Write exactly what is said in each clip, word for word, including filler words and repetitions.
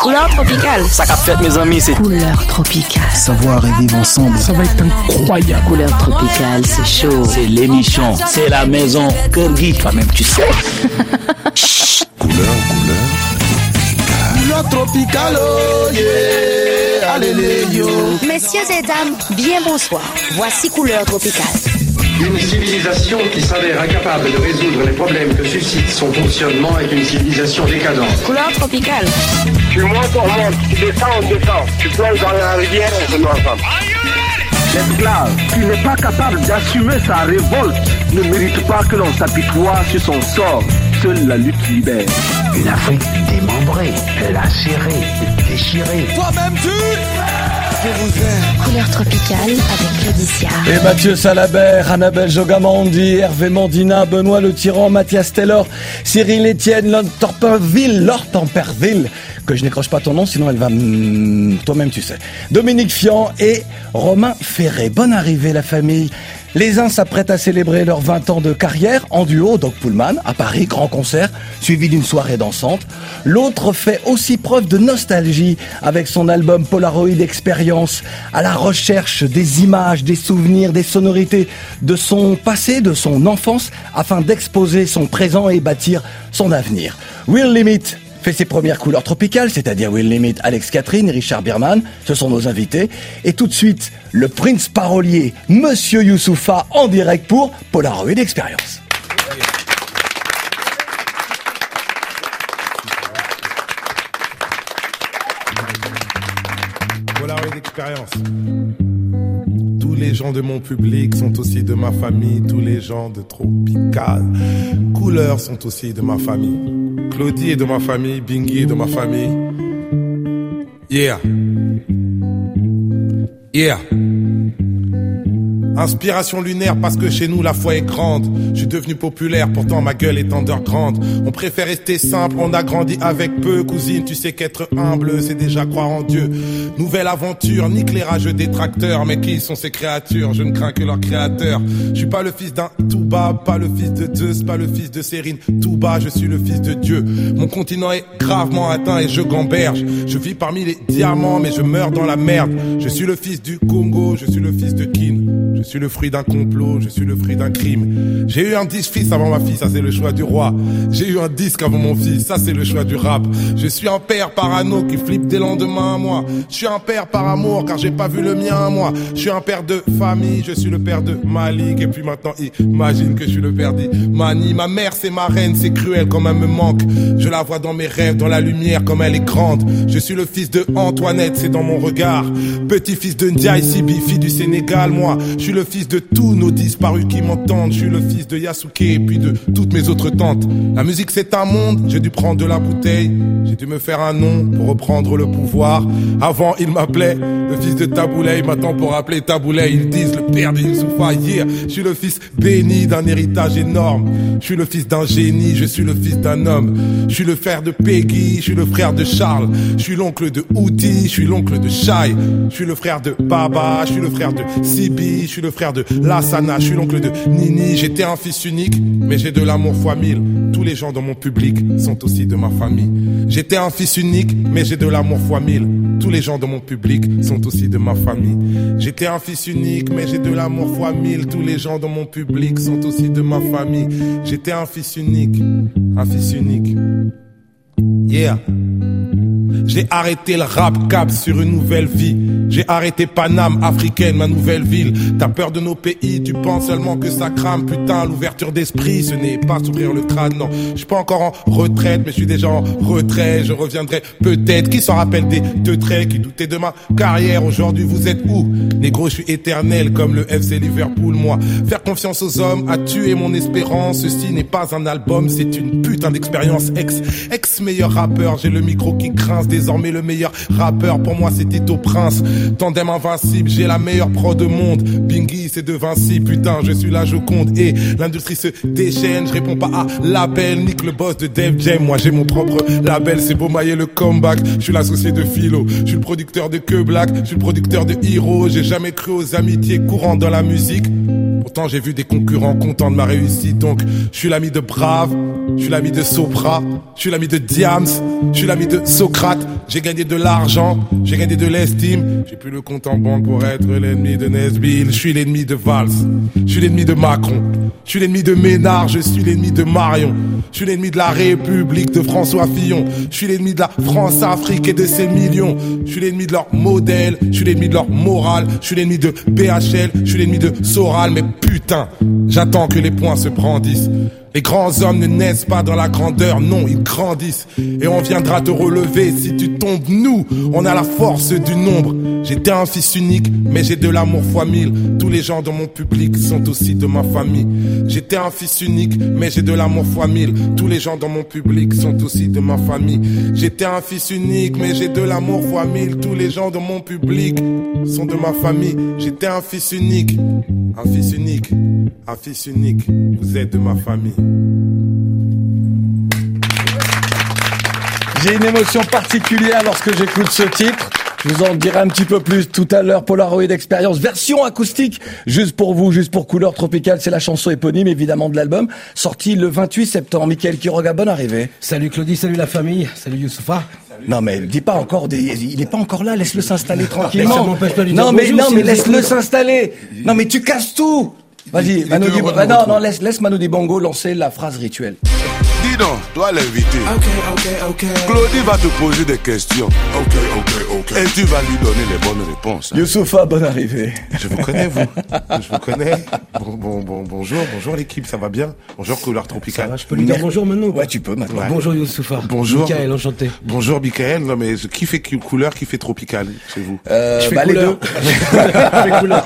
Couleur tropicale. Ça qu'a fait mes amis, c'est Couleur tropicale. Savoir et vivre ensemble. Ça va être incroyable. Couleur tropicale, c'est chaud. C'est l'émission, c'est la maison. Kirgui, toi-même tu sais. Couleur, couleur. Couleur tropicale, oh yeah. Allez, yo. Messieurs et dames, bien bonsoir. Voici Couleur tropicale. Une civilisation qui s'avère incapable de résoudre les problèmes que suscite son fonctionnement est une civilisation décadente. Couleur tropicale. Tu montes, on monte. Tu descends, on descend. Tu plonges dans la rivière, on se met ensemble. L'esclave qui n'est pas capable d'assumer sa révolte ne mérite pas que l'on s'apitoie sur son sort. Seule la lutte libère. Une Afrique démembrée, lacérée, déchirée. Toi-même tu je vous aime. Couleur tropicale avec Claudicia. Et Mathieu Salabert, Annabelle Jogamandi, Hervé Mandina, Benoît Le Tyran, Mathias Taylor, Cyril Etienne, Laure Temperville, Laure Temperville, que je n'écroche pas ton nom, sinon elle va... Mm, toi-même tu sais. Dominique Fian et Romain Ferré. Bonne arrivée la famille. Les uns s'apprêtent à célébrer leurs vingt ans de carrière en duo, Doc Pullman, à Paris, grand concert, suivi d'une soirée dansante. L'autre fait aussi preuve de nostalgie avec son album Polaroid Experience, à la recherche des images, des souvenirs, des sonorités de son passé, de son enfance, afin d'exposer son présent et bâtir son avenir. Will Limit fait ses premières couleurs tropicales, c'est-à-dire Will Limit, Alex Catherine et Richard Bierman, ce sont nos invités. Et tout de suite, le prince parolier, Monsieur Youssoupha, en direct pour Polaroid Experience. Polaroid Experience. Tous les gens de mon public sont aussi de ma famille, tous les gens de Tropical. Couleurs sont aussi de ma famille. Claudie est de ma famille, Bingy est de ma famille. Yeah. Yeah. Inspiration lunaire parce que chez nous la foi est grande. Je suis devenu populaire, pourtant ma gueule est underground. On préfère rester simple, on a grandi avec peu. Cousine, tu sais qu'être humble, c'est déjà croire en Dieu. Nouvelle aventure, nique les rageux détracteurs. Mais qui sont ces créatures? Je ne crains que leur créateur. Je suis pas le fils d'un Touba, pas le fils de Zeus, pas le fils de Sérine Touba, je suis le fils de Dieu. Mon continent est gravement atteint et je gamberge. Je vis parmi les diamants mais je meurs dans la merde. Je suis le fils du Congo, je suis le fils de Kin. Je suis le fruit d'un complot, je suis le fruit d'un crime. J'ai eu un disque fils avant ma fille, ça c'est le choix du roi. J'ai eu un disque avant mon fils, ça c'est le choix du rap. Je suis un père parano qui flippe des lendemains à moi. Je suis un père par amour car j'ai pas vu le mien à moi. Je suis un père de famille, je suis le père de Malik. Et puis maintenant imagine que je suis le père d'Imani. Ma mère c'est ma reine, c'est cruel comme elle me manque. Je la vois dans mes rêves, dans la lumière comme elle est grande. Je suis le fils de Antoinette, c'est dans mon regard. Petit-fils de Ndiaye Sibi, fille du Sénégal, moi. Je suis le fils de tous nos disparus qui m'entendent. Je suis le fils de Yasuke et puis de toutes mes autres tantes. La musique c'est un monde, j'ai dû prendre de la bouteille. J'ai dû me faire un nom pour reprendre le pouvoir. Avant il m'appelait le fils de Taboulay, maintenant pour appeler Taboulay ils disent le père de Youssoupha. Yeah, je suis le fils béni d'un héritage énorme. Je suis le fils d'un génie, je suis le fils d'un homme. Je suis le frère de Peggy, je suis le frère de Charles. Je suis l'oncle de Outi, je suis l'oncle de Shai. Je suis le frère de Baba, je suis le frère de Sibi, je suis le frère de Lassana, je suis l'oncle de Nini. J'étais un fils unique, mais j'ai de l'amour fois mille. Tous les gens dans mon public sont aussi de ma famille. J'étais un fils unique, mais j'ai de l'amour fois mille. Tous les gens dans mon public sont aussi de ma famille. J'étais un fils unique, mais j'ai de l'amour fois mille. Tous les gens dans mon public sont aussi de ma famille. J'étais un fils unique, un fils unique. Yeah. J'ai arrêté le rap cap sur une nouvelle vie. J'ai arrêté Paname, africaine, ma nouvelle ville. T'as peur de nos pays, tu penses seulement que ça crame. Putain, l'ouverture d'esprit, ce n'est pas s'ouvrir le crâne, non. Je suis pas encore en retraite, mais je suis déjà en retrait. Je reviendrai peut-être. Qui s'en rappelle des deux traits qui doutaient de ma carrière? Aujourd'hui, vous êtes où? Négro, je suis éternel comme le F C Liverpool, moi. Faire confiance aux hommes a tué mon espérance. Ceci n'est pas un album, c'est une putain d'expérience. Ex, ex meilleur rappeur, j'ai le micro qui grince. Désormais le meilleur rappeur, pour moi c'est Tito Prince. Tandem invincible, j'ai la meilleure prod au monde. Bingy c'est de Vinci, putain je suis la Joconde. Et l'industrie se déchaîne, je réponds pas à l'appel. Nique le boss de Def Jam, moi j'ai mon propre label. C'est Beaumaillé le comeback, je suis l'associé de Philo. Je suis le producteur de Que Black, je suis le producteur de Hero. J'ai jamais cru aux amitiés courantes dans la musique. Pourtant j'ai vu des concurrents contents de ma réussite. Donc je suis l'ami de Brave, je suis l'ami de Sopra, je suis l'ami de Diams, je suis l'ami de Socrate. J'ai gagné de l'argent, j'ai gagné de l'estime. J'ai plus le compte en banque pour être l'ennemi de Nesbill. Je suis l'ennemi de Valls, je suis l'ennemi de Macron, je suis l'ennemi de Ménard, je suis l'ennemi de Marion, je suis l'ennemi de la République de François Fillon, je suis l'ennemi de la France-Afrique et de ses millions, je suis l'ennemi de leur modèle, je suis l'ennemi de leur morale, je suis l'ennemi de B H L, je suis l'ennemi de Soral. Mais putain, j'attends que les poings se brandissent. Les grands hommes ne naissent pas dans la grandeur, non, ils grandissent. Et on viendra te relever si tu tombes. Nous, on a la force du nombre. J'étais un fils unique, mais j'ai de l'amour fois mille. Tous les gens dans mon public sont aussi de ma famille. J'étais un fils unique, mais j'ai de l'amour fois mille. Tous les gens dans mon public sont aussi de ma famille. J'étais un fils unique, mais j'ai de l'amour fois mille. Tous les gens dans mon public sont de ma famille. J'étais un fils unique, un fils unique, un fils unique. Vous êtes de ma famille. J'ai une émotion particulière lorsque j'écoute ce titre. Je vous en dirai un petit peu plus tout à l'heure. Polaroid Experience, version acoustique, juste pour vous, juste pour Couleur Tropicale. C'est la chanson éponyme, évidemment, de l'album, sorti le vingt-huit septembre. Mickaël Quiroga, bonne arrivée. Salut Claudie, salut la famille, salut Youssoufa. Non mais dis pas encore des... il est pas encore là, laisse-le s'installer tranquillement. Ça m'empêche pas de lui non dire mais bonjour, non si mais vous laisse-le écoutez. s'installer. Non mais tu casses tout. Vas-y, Manu était heureux de Dibango. me Non, non, retrouver. laisse, laisse Manu Dibango lancer la phrase rituelle. Dis donc, toi l'invité. Ok, ok, ok. Claudie va te poser des questions. Ok, ok, ok. Et tu vas lui donner les bonnes réponses. hein. Youssoufa, bonne arrivée. Je vous connais, vous. Je vous connais. Bon, bon, bon, bonjour, bonjour l'équipe, ça va bien? Bonjour Couleur Ça Tropicale. va, je peux lui dire bonjour maintenant? Ouais, tu peux maintenant. Ouais. Bonjour Youssoufa. Bonjour. Mickaël, enchanté. Bonjour Mickaël, non mais qui fait Couleur, qui fait Tropical chez vous? Euh, Je fais bah, les couleur. deux. Je fais couleur.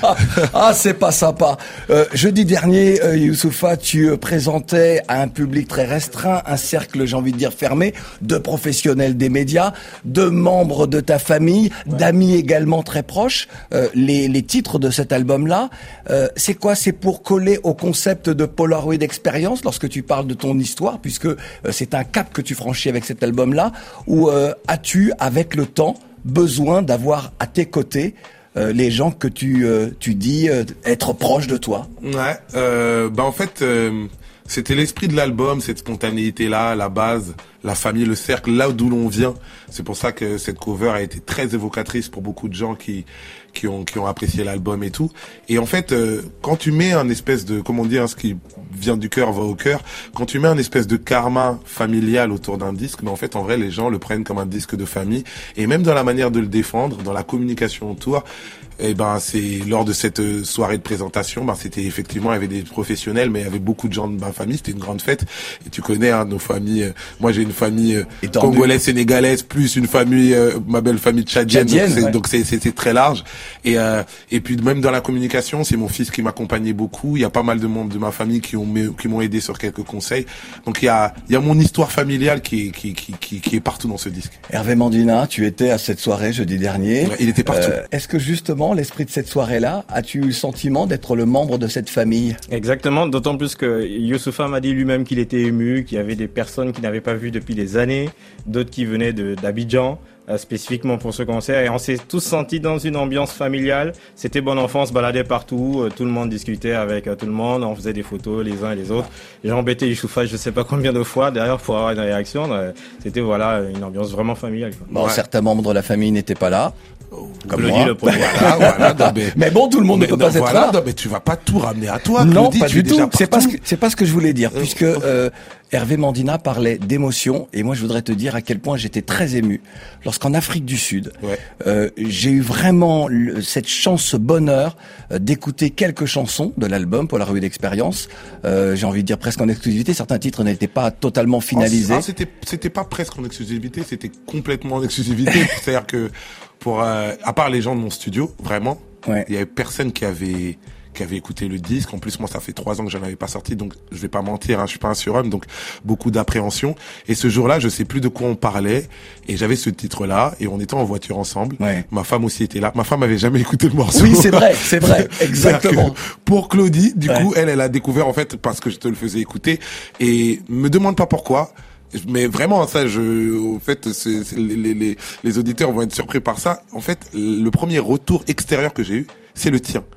Ah, c'est pas sympa. Euh, jeudi dernier, euh, Youssoufa, tu euh, présentais à un public très restreint, un cercle, j'ai envie de dire fermé, de professionnels des médias, de membres de ta famille, d'amis également très proches. Euh, les, les titres de cet album-là, euh, c'est quoi? C'est pour coller au concept de Polaroid Experience lorsque tu parles de ton histoire, puisque euh, c'est un cap que tu franchis avec cet album-là, ou euh, as-tu, avec le temps, besoin d'avoir à tes côtés Euh, les gens que tu euh, tu dis euh, être proches de toi? Ouais, euh, bah en fait, euh, c'était l'esprit de l'album, cette spontanéité-là, la base, la famille, le cercle, là d'où l'on vient. C'est pour ça que cette cover a été très évocatrice pour beaucoup de gens qui qui ont qui ont apprécié l'album et tout. Et en fait, euh, quand tu mets un espèce de, comment dire, hein, ce qui vient du cœur va au cœur, quand tu mets un espèce de karma familial autour d'un disque, mais en fait, en vrai, les gens le prennent comme un disque de famille. Et même dans la manière de le défendre, dans la communication autour, et ben c'est lors de cette euh, soirée de présentation, ben c'était effectivement, il y avait des professionnels, mais il y avait beaucoup de gens de ma famille. C'était une grande fête. Et tu connais hein, nos familles. Euh, moi, j'ai une famille euh, congolaise, sénégalaise, plus une famille, euh, ma belle famille tchadienne. Tchadienne, donc c'est ouais. donc c'est c'est c'est très large. Et euh, et puis même dans la communication, c'est mon fils qui m'accompagnait beaucoup. Il y a pas mal de membres de ma famille qui ont qui m'ont aidé sur quelques conseils. Donc il y a il y a mon histoire familiale qui est qui qui qui, qui est partout dans ce disque. Hervé Mandina, tu étais à cette soirée jeudi dernier. Ouais, il était partout. Euh, est-ce que justement l'esprit de cette soirée-là, as-tu eu le sentiment d'être le membre de cette famille? Exactement, d'autant plus que Youssoufa m'a dit lui-même qu'il était ému, qu'il y avait des personnes qu'il n'avait pas vues depuis des années, d'autres qui venaient de, d'Abidjan, euh, spécifiquement pour ce concert, et on s'est tous sentis dans une ambiance familiale. C'était bon enfant, on se baladait partout, euh, tout le monde discutait avec euh, tout le monde, on faisait des photos les uns et les autres. J'ai embêté Youssoufa je sais pas combien de fois derrière pour avoir une réaction. Euh, c'était voilà une ambiance vraiment familiale, quoi. Bon, Ouais. certains membres de la famille n'étaient pas là. Comme Claudie, moi. le premier. Voilà, voilà. Non, mais, Mais bon, tout le monde mais ne peut non, pas être voilà, là. non, mais tu vas pas tout ramener à toi. Non, Claudie, pas tu es du déjà tout. C'est pas ce partout. que c'est pas ce que je voulais dire, Euh, puisque euh, Hervé Mandina parlait d'émotion, et moi je voudrais te dire à quel point j'étais très ému lorsqu'en Afrique du Sud, Ouais. euh, j'ai eu vraiment le- cette chance, ce bonheur euh, d'écouter quelques chansons de l'album Polaroid Experience. Euh, j'ai envie de dire presque en exclusivité. Certains titres n'étaient pas totalement finalisés. Ah, c'était c'était pas presque en exclusivité, c'était complètement en exclusivité. C'est-à-dire que pour euh, à part les gens de mon studio, vraiment, Ouais. il y avait personne qui avait qui avait écouté le disque. En plus, moi, ça fait trois ans que j'en avais pas sorti, donc je vais pas mentir, hein, je suis pas un surhomme, donc beaucoup d'appréhension. Et ce jour-là, je sais plus de quoi on parlait, et j'avais ce titre-là, et on était en voiture ensemble. Ouais. Ma femme aussi était là. Ma femme avait jamais écouté le morceau. Oui, c'est vrai, c'est vrai, C'est-à-dire exactement. que Pour Claudie, du Ouais. coup, elle, elle a découvert en fait parce que je te le faisais écouter, et me demande pas pourquoi. Mais vraiment, ça, je, au fait, c'est, c'est, les, les, les auditeurs vont être surpris par ça. En fait, le premier retour extérieur que j'ai eu, c'est le tien.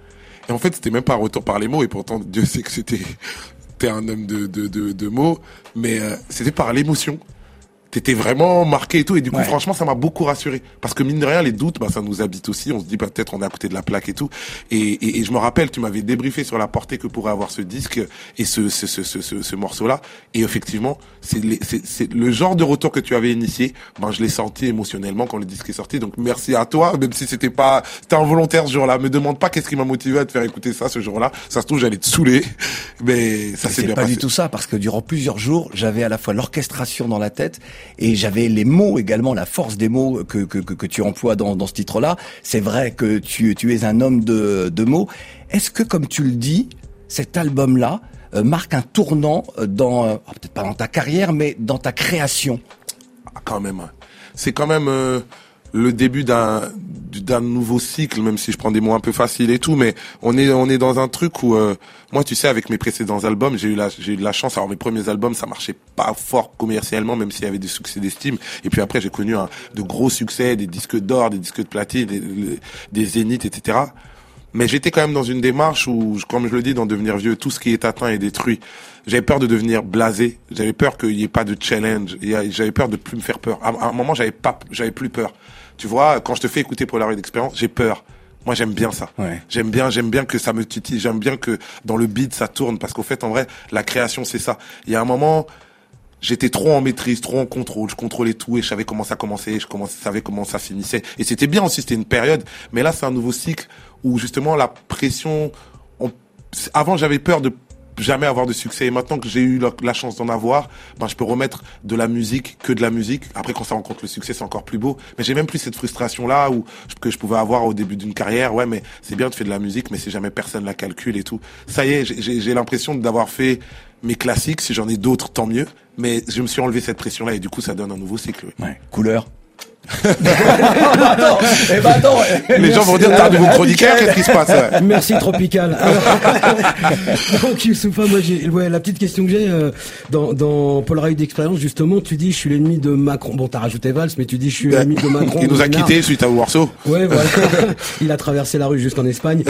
Et en fait, c'était même pas un retour par les mots, et pourtant, Dieu sait que c'était, t'es un homme de, de, de, de mots, mais euh, c'était par l'émotion. T'étais vraiment marqué et tout, et du coup, ouais. franchement, ça m'a beaucoup rassuré. Parce que mine de rien, les doutes, bah, ça nous habite aussi. On se dit, bah, peut-être on est à côté de la plaque et tout. Et, et, et je me rappelle, tu m'avais débriefé sur la portée que pourrait avoir ce disque et ce, ce, ce, ce, ce, ce morceau-là. Et effectivement, c'est, les, c'est, c'est le genre de retour que tu avais initié. Ben, je l'ai senti émotionnellement quand le disque est sorti. Donc, merci à toi, même si c'était pas, c'était involontaire ce jour-là. Me demande pas qu'est-ce qui m'a motivé à te faire écouter ça ce jour-là. Ça se trouve, j'allais te saouler. Mais ça s'est bien passé. C'est pas du tout ça, parce que durant plusieurs jours, j'avais à la fois l'orchestration dans la tête et j'avais les mots également, la force des mots que que que, que tu emploies dans dans ce titre-là. C'est vrai que tu tu es un homme de de mots. Est-ce que, comme tu le dis, cet album-là euh, marque un tournant dans euh, peut-être pas dans ta carrière, mais dans ta création? Ah, quand même. C'est quand même euh, le début d'un d'un nouveau cycle, même si je prends des mots un peu faciles et tout, mais on est on est dans un truc où euh, moi, tu sais, avec mes précédents albums, j'ai eu la j'ai eu de la chance. Alors mes premiers albums, ça marchait pas fort commercialement, même s'il y avait des succès d'estime. Et puis après, j'ai connu un, de gros succès, des disques d'or, des disques de platine, des, des zéniths, et cetera. Mais j'étais quand même dans une démarche où, comme je le dis, d'en devenir vieux, tout ce qui est atteint est détruit. J'avais peur de devenir blasé. J'avais peur qu'il y ait pas de challenge. J'avais peur de plus me faire peur. À un moment, j'avais pas, j'avais plus peur. Tu vois, quand je te fais écouter Polaroid Experience, j'ai peur. Moi, j'aime bien ça. Ouais. J'aime bien, j'aime bien que ça me titille. J'aime bien que dans le beat, ça tourne. Parce qu'au fait, en vrai, la création, c'est ça. Il y a un moment, j'étais trop en maîtrise, trop en contrôle. Je contrôlais tout et je savais comment ça commençait. Je savais comment ça finissait. Et c'était bien aussi, c'était une période. Mais là, c'est un nouveau cycle où justement la pression... On... Avant, j'avais peur de jamais avoir de succès. Et maintenant que j'ai eu la, la chance d'en avoir, ben je peux remettre de la musique que de la musique. Après, quand ça rencontre le succès, c'est encore plus beau. Mais j'ai même plus cette frustration-là où que je pouvais avoir au début d'une carrière. Ouais, mais c'est bien de faire de la musique, mais si jamais personne la calcule et tout. Ça y est, j'ai, j'ai l'impression d'avoir fait mes classiques. Si j'en ai d'autres, tant mieux. Mais je me suis enlevé cette pression-là et du coup, ça donne un nouveau cycle. Ouais. Couleur. attends, eh ben attends, les merci. Gens vont dire t'as un nouveau chroniqueur, qu'est-ce qui se passe? Ouais. Merci Tropical. Alors, donc Youssoupha, moi j'ai, ouais, la petite question que j'ai euh, dans dans Polaroid d'expérience justement, tu dis je suis l'ennemi de Macron. Bon, t'as rajouté Valls, mais tu dis je suis l'ennemi de Macron. Il nous a quittés suite à Warsaw. Ouais, voilà. Il a traversé la rue jusqu'en Espagne.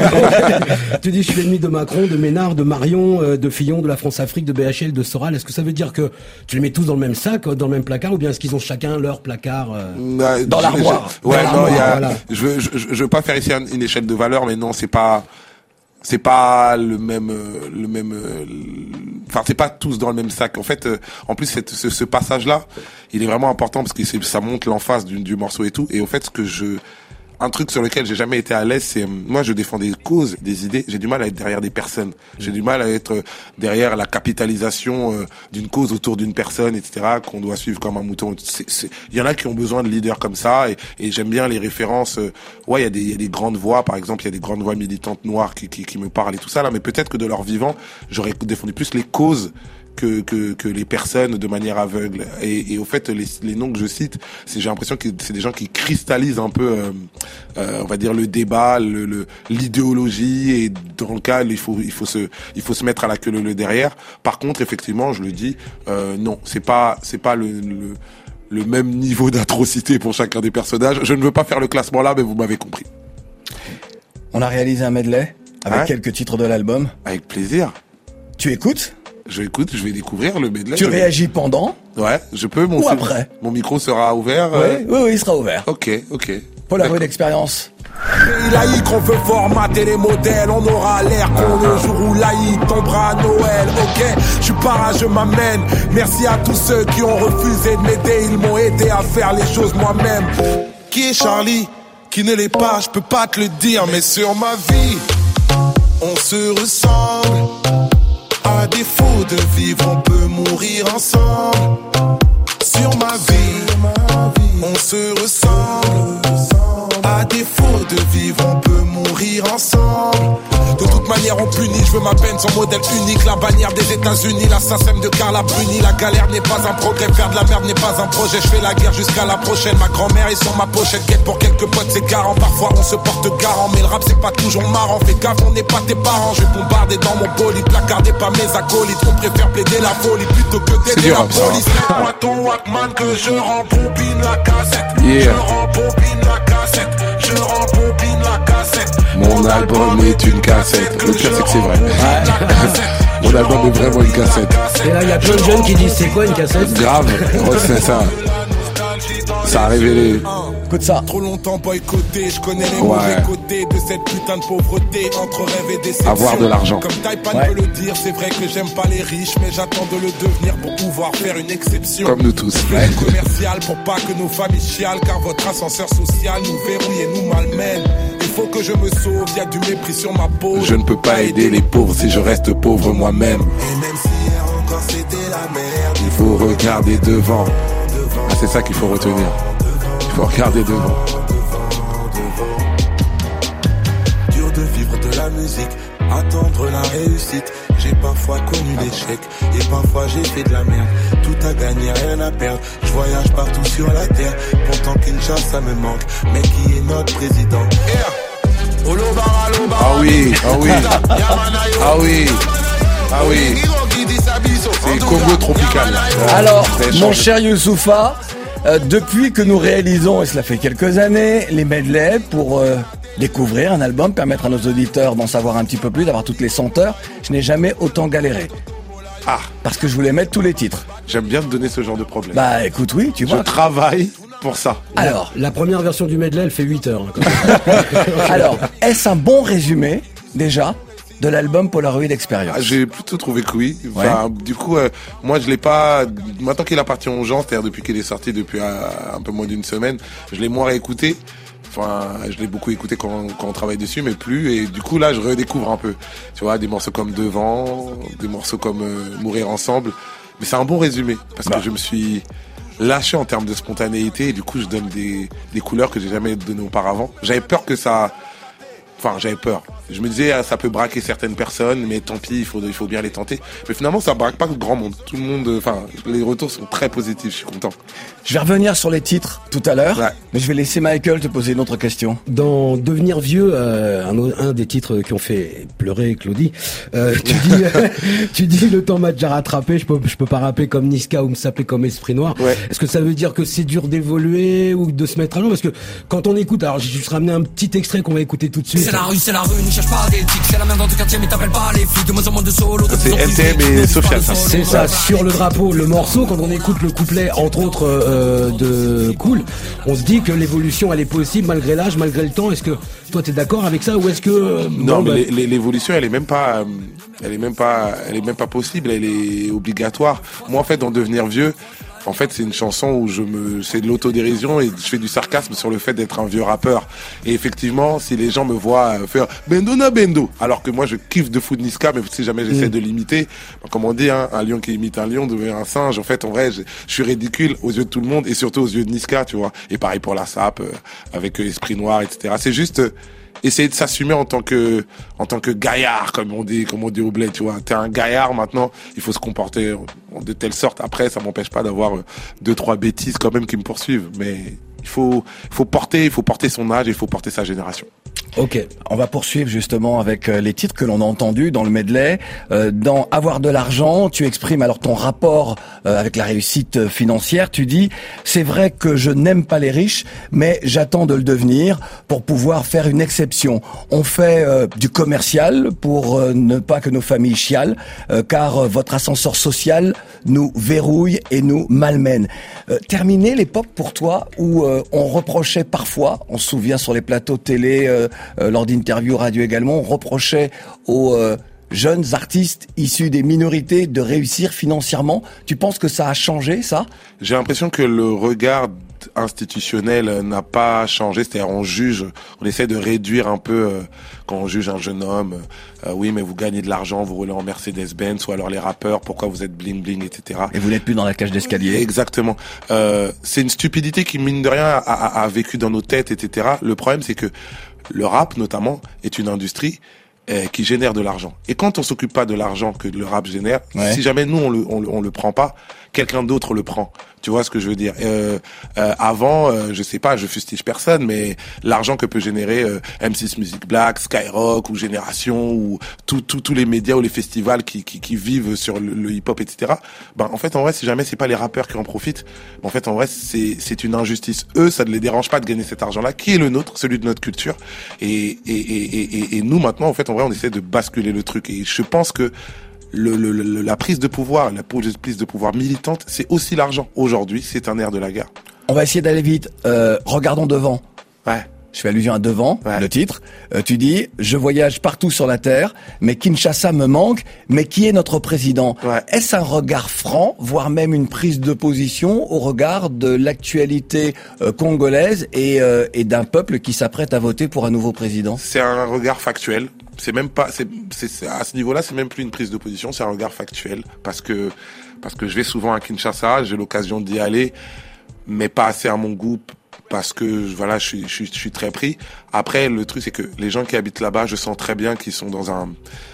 Tu dis je suis l'ennemi de Macron, de Ménard, de Marion, euh, de Fillon, de la France-Afrique, de B H L, de Soral. Est-ce que ça veut dire que tu les mets tous dans le même sac, dans le même placard, ou bien est-ce qu'ils ont chacun leur placard? Euh... Dans l'armoire. Ouais, dans non, il y a, voilà. je veux, je, je veux pas faire ici une échelle de valeur, mais non, c'est pas, c'est pas le même, le même, enfin, c'est pas tous dans le même sac. En fait, en plus, cette, ce, ce passage-là, il est vraiment important parce que c'est, ça montre l'emphase du, du morceau et tout. Et au fait, ce que je, un truc sur lequel j'ai jamais été à l'aise, c'est moi je défends des causes, des idées. J'ai du mal à être derrière des personnes. J'ai du mal à être derrière la capitalisation euh, d'une cause autour d'une personne, et cetera. Qu'on doit suivre comme un mouton. Il y en a qui ont besoin de leaders comme ça, et, et j'aime bien les références. Euh, ouais, il y a des, il y a des grandes voix, par exemple, il y a des grandes voix militantes noires qui, qui, qui me parlent et tout ça là. Mais peut-être que de leur vivant, j'aurais défendu plus les causes que que que les personnes de manière aveugle. Et, et au fait, les, les noms que je cite, c'est j'ai l'impression que c'est des gens qui cristallisent un peu, euh, euh, on va dire le débat, le, le l'idéologie. Et dans le cas, il faut il faut se il faut se mettre à la queue le, le derrière. Par contre, effectivement, je le dis, euh, non, c'est pas c'est pas le, le le même niveau d'atrocité pour chacun des personnages. Je ne veux pas faire le classement là, mais vous m'avez compris. On a réalisé un medley avec hein quelques titres de l'album. Avec plaisir. Tu écoutes? Je écoute, je vais découvrir le medley. Tu réagis pendant? Ouais, je peux. Mon Ou après? Mon micro sera ouvert. Oui, euh... oui, oui, il sera ouvert. Ok, ok. Polaroid d'expérience. Pays laïque, on veut formater les modèles. On aura l'air qu'on le jour où laïque tombera à Noël. Ok, je suis para, je m'amène. Merci à tous ceux qui ont refusé de m'aider. Ils m'ont aidé à faire les choses moi-même. Qui est Charlie? Qui ne l'est pas? Je peux pas te le dire, mais sur ma vie, on se ressemble. À défaut de vivre, on peut mourir ensemble. Sur ma vie, on se ressemble. À défaut de vivre, on peut mourir ensemble. De toute manière, on punit. Je veux ma peine, son modèle unique. La bannière des États-Unis, l'assassin de Carla Bruni. La galère n'est pas un progrès, faire de la merde n'est pas un projet. Je fais la guerre jusqu'à la prochaine. Ma grand-mère est sur ma pochette. Quête pour quelques potes, c'est garant. Parfois, on se porte garant. Mais le rap, c'est pas toujours marrant. Fais gaffe, on n'est pas tes parents. Je vais bombarder dans mon bolide. Placardé pas mes acolytes. On préfère plaider la folie plutôt que d'aider la police. Moi, ton Walkman que je rembobine la cassette. Yeah. Je rembobine la cassette. Je rembobine la cassette. Mon album est une cassette. Le pire c'est que c'est vrai. Mon album est vraiment une cassette. Et là il y a plein de jeunes qui disent c'est quoi une cassette? Grave, c'est ça. Ça a révélé. Écoute ça. Trop longtemps boycotté, je connais les Ouais. mauvais côtés de cette putain de pauvreté entre rêve et déception. Avoir de l'argent. Comme Taipan Ouais. peut le dire, c'est vrai que j'aime pas les riches, mais j'attends de le devenir pour pouvoir faire une exception. Comme nous tous. Je vais être commercial pour pas que nos familles chialent, car votre ascenseur social nous verrouille et nous malmène. Il faut que je me sauve, y a du mépris sur ma peau. Je ne peux pas aider les pauvres si je reste pauvre moi-même. Et même si hier encore c'était la merde, Il faut regarder devant. Ah, c'est ça qu'il faut retenir. Il faut regarder devant. dur de vivre de la musique, attendre la réussite. J'ai parfois connu l'échec et parfois j'ai fait de la merde. Tout à gagner, rien à perdre. Je voyage partout sur la terre. Pourtant Kinshasa me manque. Mais qui est notre président? Ah oui, ah oui, ah oui, ah oui. C'est Congo tropical. Alors, Ça a mon changé. cher Youssoufa, euh, depuis que nous réalisons, et cela fait quelques années, les medley pour euh, découvrir un album, permettre à nos auditeurs d'en savoir un petit peu plus, d'avoir toutes les senteurs, je n'ai jamais autant galéré. Ah, Parce que je voulais mettre tous les titres. j'aime bien te donner ce genre de problème. Bah écoute, oui, tu Je vois. travaille pour ça. Alors, La première version du medley elle fait huit heures. hein, quand même. alors, est-ce un bon résumé, déjà, de l'album Polaroid Experience? Ah, j'ai plutôt trouvé que oui. Enfin, du coup, euh, moi, je l'ai pas. Maintenant qu'il appartient aux gens, c'est-à-dire depuis qu'il est sorti depuis euh, un peu moins d'une semaine, je l'ai moins réécouté. Enfin, je l'ai beaucoup écouté quand, quand on travaille dessus, mais plus. Et du coup, là, je redécouvre un peu. Tu vois, des morceaux comme Devant, des morceaux comme euh, Mourir ensemble. Mais c'est un bon résumé parce Bah. que je me suis lâché en termes de spontanéité et du coup, je donne des, des couleurs que j'ai jamais données auparavant. J'avais peur que ça. Enfin, j'avais peur. Je me disais, ah, ça peut braquer certaines personnes, mais tant pis, il faut, il faut bien les tenter. Mais finalement, ça braque pas grand monde. Tout le monde, enfin, les retours sont très positifs, je suis content. Je vais revenir sur les titres tout à l'heure, Ouais. mais je vais laisser Michael te poser une autre question. Dans Devenir vieux, euh, un, o- un des titres qui ont fait pleurer Claudie, euh, tu dis, tu dis le temps m'a déjà rattrapé, je peux, je peux pas rapper comme Niska ou me saper comme Esprit Noir. Ouais. Est-ce que ça veut dire que c'est dur d'évoluer ou de se mettre à jour? Parce que quand on écoute, alors j'ai juste ramené un petit extrait qu'on va écouter tout de suite. C'est la rue, c'est la rue, ne cherche pas d'éthique. C'est la même dans ton quartier, mais t'appelles pas les flics. De moins en moins de solo. Ça, c'est N T M et Sofiane, ça. C'est ça, sur le drapeau, le morceau, quand on écoute le couplet, entre autres, euh, de Cool, on se dit que l'évolution, elle est possible malgré l'âge, malgré le temps. Est-ce que toi, t'es d'accord avec ça ou est-ce que... euh, Non, bon, mais bah, l'é- l'é- l'évolution, elle est même pas, euh, elle est même pas, elle est même pas possible, elle est obligatoire. Moi, en fait, dans Devenir vieux, en fait, c'est une chanson où je me, c'est de l'autodérision et je fais du sarcasme sur le fait d'être un vieux rappeur. Et effectivement, si les gens me voient euh, faire Bendo na Bendo, alors que moi je kiffe de foot Niska, mais si jamais j'essaie Mm. de l'imiter, bah, comme on dit, hein, un lion qui imite un lion devient un singe. En fait, en vrai, je, je suis ridicule aux yeux de tout le monde et surtout aux yeux de Niska, tu vois. Et pareil pour la S A P, euh, avec euh, Esprit Noir, et cetera. C'est juste euh, essayer de s'assumer en tant que en tant que gaillard, comme on dit, comme on dit au bled, tu vois. T'es un gaillard maintenant, il faut se comporter de telle sorte. Après, ça m'empêche pas d'avoir euh, deux trois bêtises quand même qui me poursuivent, mais il faut il faut porter il faut porter son âge et il faut porter sa génération. Ok. On va poursuivre justement avec euh, les titres que l'on a entendus dans le medley. Euh, dans Avoir de l'argent, tu exprimes alors ton rapport euh, avec la réussite euh, financière. Tu dis, c'est vrai que je n'aime pas les riches, mais j'attends de le devenir pour pouvoir faire une exception. On fait euh, du commercial pour euh, ne pas que nos familles chialent, euh, car euh, votre ascenseur social nous verrouille et nous malmène. Euh, terminé l'époque pour toi où euh, on reprochait parfois, on se souvient sur les plateaux télé, euh, euh, lors d'interviews radio également, on reprochait aux euh, jeunes artistes issus des minorités de réussir financièrement. Tu penses que ça a changé, ça? J'ai l'impression que le regard institutionnel n'a pas changé, c'est-à-dire on juge, on essaie de réduire un peu euh, quand on juge un jeune homme, euh, oui mais vous gagnez de l'argent, vous roulez en Mercedes-Benz, ou alors les rappeurs, pourquoi vous êtes bling bling, et cetera. Et vous n'êtes plus dans la cage d'escalier. Exactement. Euh, c'est une stupidité qui mine de rien a, a, a vécu dans nos têtes, et cetera. Le problème c'est que le rap notamment est une industrie euh, qui génère de l'argent. Et quand on s'occupe pas de l'argent que le rap génère, ouais. si jamais nous on le, on le, on le prend pas, quelqu'un d'autre le prend. Tu vois ce que je veux dire? euh, euh, Avant, euh, je sais pas, je fustige personne, mais l'argent que peut générer euh, M six Music Black, Skyrock ou Génération ou tous tous tous les médias ou les festivals qui qui, qui vivent sur le, le hip-hop, et cetera. Ben en fait, en vrai, si jamais c'est pas les rappeurs qui en profitent, ben, en fait, en vrai, c'est c'est une injustice. Eux, ça ne les dérange pas de gagner cet argent-là, qui est le nôtre, celui de notre culture. Et et et et, et nous maintenant, en fait, en vrai, on essaie de basculer le truc. Et je pense que Le, le, le, la prise de pouvoir, la prise de pouvoir militante, c'est aussi l'argent. Aujourd'hui, c'est un air de la guerre. On va essayer d'aller vite. Euh, regardons devant. Ouais. Je fais allusion à devant, ouais. Le titre. Euh, tu dis, je voyage partout sur la terre, mais Kinshasa me manque. Mais qui est notre président? Ouais. Est-ce un regard franc, voire même une prise de position au regard de l'actualité euh, congolaise et, euh, et d'un peuple qui s'apprête à voter pour un nouveau président? C'est un regard factuel. C'est même pas, c'est, c'est, c'est à ce niveau-là, c'est même plus une prise de position, c'est un regard factuel, parce que parce que je vais souvent à Kinshasa, j'ai l'occasion d'y aller, mais pas assez à mon goût, parce que voilà, je suis je suis je suis très pris. Après, le truc c'est que les gens qui habitent là-bas, je sens très bien qu'ils sont dans un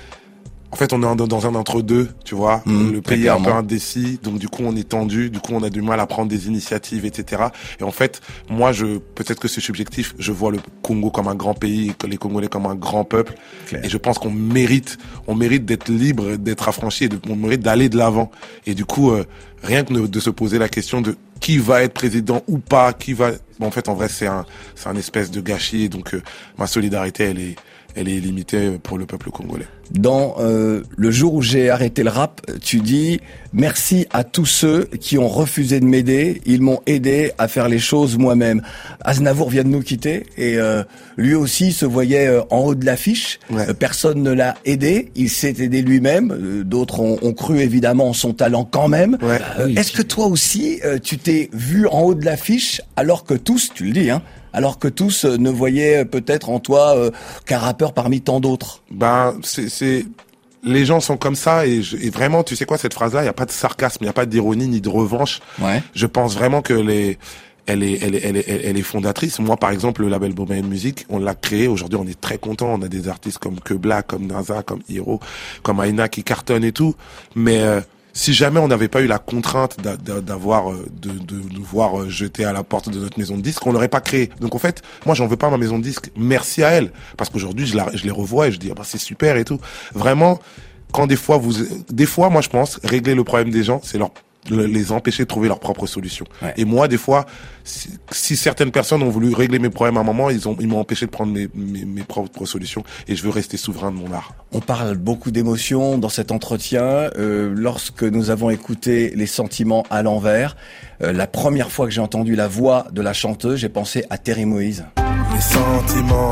En fait, on est dans un entre-deux, tu vois. Mmh, le pays est un peu indécis, donc du coup, on est tendu, du coup, on a du mal à prendre des initiatives, et cetera. Et en fait, moi, je peut-être que c'est subjectif, je vois le Congo comme un grand pays, les Congolais comme un grand peuple, Claire. Et je pense qu'on mérite, on mérite d'être libre, d'être affranchi, et de, on mérite d'aller de l'avant. Et du coup, euh, rien que de se poser la question de qui va être président ou pas, qui va, bon, en fait, en vrai, c'est un, c'est un espèce de gâchis, et donc euh, ma solidarité, elle est elle est limitée pour le peuple congolais. Dans euh, le jour où j'ai arrêté le rap, tu dis merci à tous ceux qui ont refusé de m'aider, ils m'ont aidé à faire les choses moi-même. Aznavour vient de nous quitter et euh, lui aussi se voyait euh, en haut de l'affiche. Ouais. Euh, personne ne l'a aidé, il s'est aidé lui-même. Euh, d'autres ont, ont cru évidemment en son talent quand même. Ouais. Euh, oui. Est-ce que toi aussi euh, tu t'es vu en haut de l'affiche alors que tous, tu le dis, hein? Alors que tous ne voyaient peut-être en toi euh, qu'un rappeur parmi tant d'autres. Ben, c'est, c'est, les gens sont comme ça et, je, et vraiment, tu sais quoi, cette phrase-là, il y a pas de sarcasme, il y a pas d'ironie ni de revanche. Ouais. Je pense vraiment que les, elle est, elle est, elle est, elle est fondatrice. Moi, par exemple, le label Bomaine Music, on l'a créé. Aujourd'hui, on est très content. On a des artistes comme Kebla, comme Naza, comme Hiro, comme Aina qui cartonnent et tout. Mais euh, si jamais on n'avait pas eu la contrainte d'avoir, de, de nous voir jeter à la porte de notre maison de disques, on l'aurait pas créé. Donc en fait, moi j'en veux pas à ma maison de disques. Merci à elle, parce qu'aujourd'hui je, la, je les revois et je dis ah bah c'est super et tout. Vraiment, quand des fois vous, des fois moi je pense régler le problème des gens, c'est leur les empêcher de trouver leur propre solution. Ouais. Et moi, des fois, si, si certaines personnes ont voulu régler mes problèmes à un moment, ils ont, ils m'ont empêché de prendre mes, mes, mes propres solutions. Et je veux rester souverain de mon art. On parle beaucoup d'émotions dans cet entretien. Euh, lorsque nous avons écouté Les Sentiments à l'envers, euh, la première fois que j'ai entendu la voix de la chanteuse, j'ai pensé à Terry Moïse. Les sentiments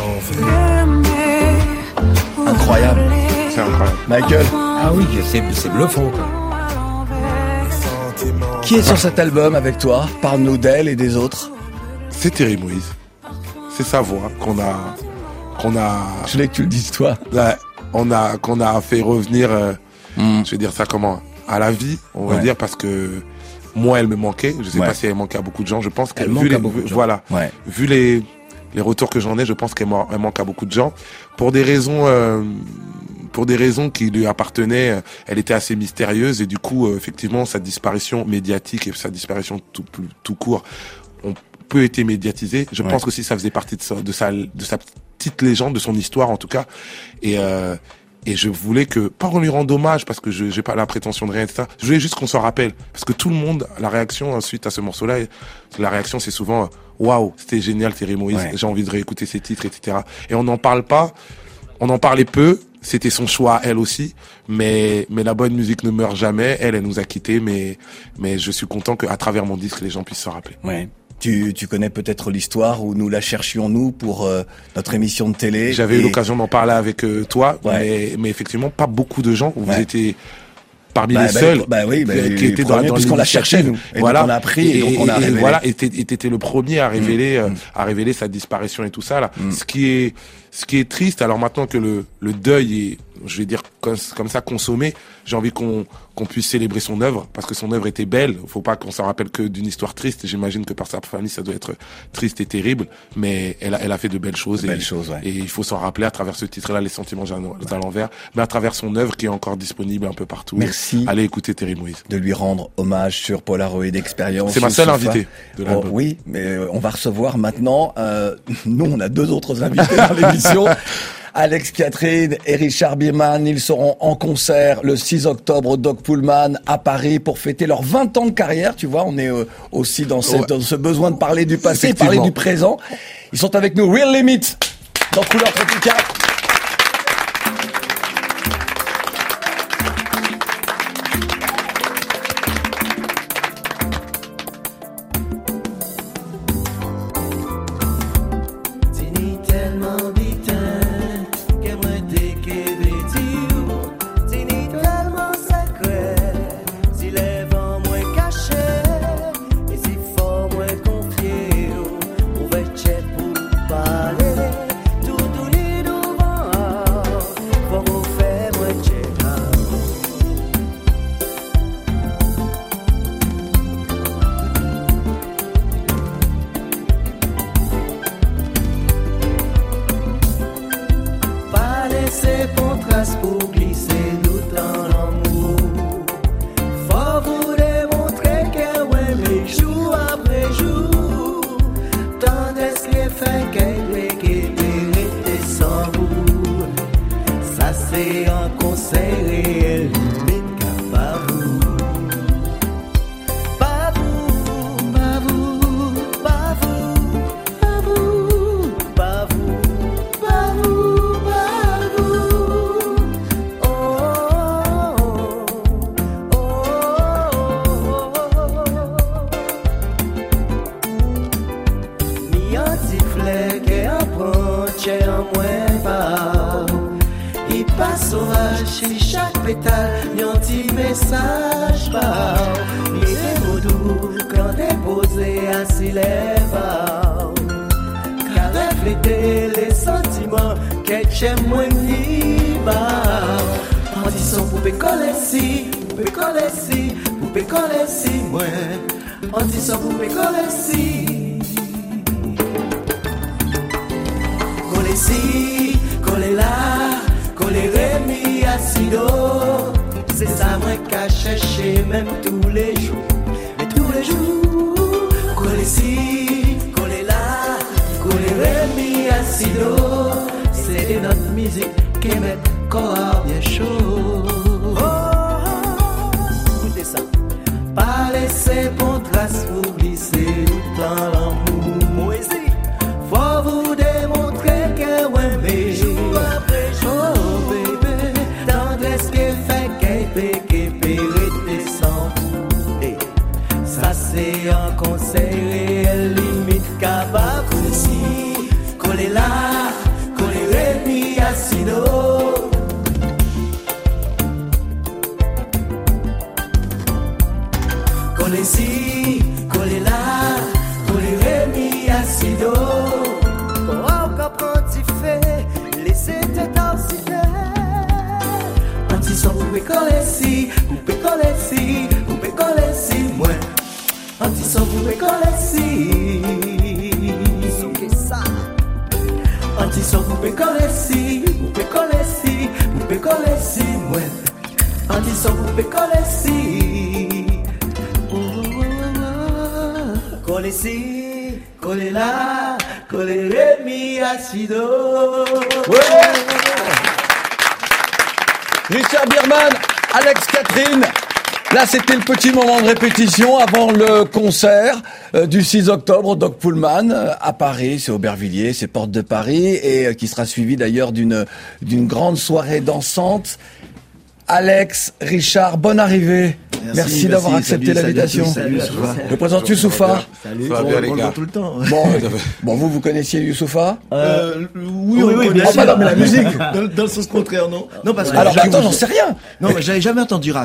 à l'envers. Incroyable. C'est incroyable. Michael. Ah oui, c'est, c'est bluffant, quoi. Qui est sur cet album avec toi? Parle-nous d'elle et des autres. C'est Terry Moïse. C'est sa voix qu'on a, qu'on a. Je voulais que tu le dises toi. Là, on a, qu'on a fait revenir. Euh, mm. Je vais dire ça comment? À la vie, on va ouais. dire, parce que moi, elle me manquait. Je sais ouais. pas si elle manquait à beaucoup de gens. Je pense qu'elle manque vu à les, beaucoup de gens. Voilà. Ouais. Vu les, les retours que j'en ai, je pense qu'elle elle manque à beaucoup de gens pour des raisons. Euh, Pour des raisons qui lui appartenaient, elle était assez mystérieuse et du coup, euh, effectivement, sa disparition médiatique et sa disparition tout, tout court ont peu été médiatisées. Je ouais. pense que si ça faisait partie de sa, de sa, de sa petite légende, de son histoire en tout cas. Et euh, et je voulais que, pas qu'on lui rende hommage parce que je j'ai pas la prétention de rien, et cetera. Je voulais juste qu'on s'en rappelle parce que tout le monde, la réaction suite à ce morceau-là, la réaction c'est souvent waouh, c'était génial Terry Moïse, ouais. j'ai envie de réécouter ses titres, et cetera. Et on n'en parle pas, on en parlait peu. C'était son choix, elle aussi, mais mais la bonne musique ne meurt jamais. Elle, elle nous a quittés, mais mais je suis content qu'à travers mon disque, les gens puissent se rappeler. Ouais. Tu tu connais peut-être l'histoire où nous la cherchions nous pour euh, notre émission de télé. J'avais et... eu l'occasion d'en parler avec euh, toi, ouais. mais mais effectivement pas beaucoup de gens. Vous ouais. étiez parmi bah, les bah, seuls bah, oui, bah, qui étaient dans, dans puisqu'on l'a cherché nous. Et voilà, donc on a appris et, et donc on a et, révélé. Et voilà, et t'étais le premier à révéler, mmh. euh, à révéler sa disparition et tout ça là. Mmh. Ce qui est, ce qui est triste. Alors maintenant que le le deuil est je vais dire comme, comme ça, consommer. J'ai envie qu'on qu'on puisse célébrer son œuvre, parce que son œuvre était belle. Faut pas qu'on s'en rappelle que d'une histoire triste. J'imagine que par sa famille, ça doit être triste et terrible, mais elle a, elle a fait de belles choses. De et, belles choses, ouais. Et il faut s'en rappeler à travers ce titre-là, Les Sentiments à l'envers, mais à travers son œuvre qui est encore disponible un peu partout. Merci. Allez écouter Terry Moïse. De lui rendre hommage sur Polaroid Experience. C'est ma seule Youssoufa. invitée de l'album. Oh, oui, mais on va recevoir maintenant, euh, nous on a deux autres invités dans l'émission. Alex Catherine et Richard Bierman, ils seront en concert le six octobre au Doc Pullman à Paris pour fêter leurs vingt ans de carrière. Tu vois, on est euh, aussi dans, cette, ouais. dans ce besoin de parler du passé, parler du présent. Ils sont avec nous, Real Limit, dans Couleur Tropicale. Richard Bierman, Alex Catherine. Là, c'était le petit moment de répétition avant le concert euh, du six octobre au Doc Pullman euh, à Paris. C'est Aubervilliers, c'est Porte de Paris, et euh, qui sera suivi d'ailleurs d'une d'une grande soirée dansante. Alex, Richard, bonne arrivée. Merci, merci d'avoir merci, accepté salut, l'invitation. Salut, salut, salut, Je présente Youssoufa. Salut. Ça va bien, les gars. Tout le temps. Bon, bon, vous, vous connaissiez Youssoufa? Euh, oui, oui, oui, bien sûr. Mais la musique, dans, dans le sens contraire, non? Non, parce que alors, attends, j'en sais rien. Non, mais j'avais jamais entendu rapper.